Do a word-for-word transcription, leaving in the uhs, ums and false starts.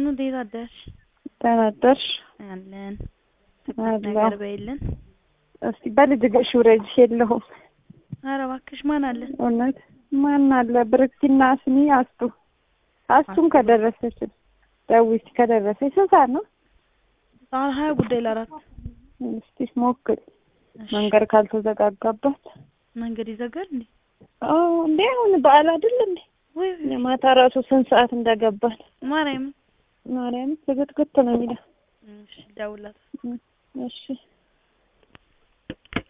ነው ዴታ አደርሽ ተናደርሽ አለን አላ ነገር በይልን እስቲ በልጅሽ ውረጅ የለሁም ኧረ እባክሽ ማን አለ እውነት ማን አለ ብርክቲና ስሚ አስቱ አስቱም ከደረሰች ዳዊት ከደረሰች ሰዓት ነው አሁን ሀያ ጉዳይ ለአራት እስቲ ሞክሪ መንገድ ካልተዘጋጋባት መንገድ ይዘጋል እንዴ አዎ እንዴ አሁን በዓል አይደል እንዴ ወይ የማታ ራሱ ስንት ሰዓት እንደገባን ማርያም ማርያም ዝግትግት ነው የሚለው እሺ ደውላት እሺ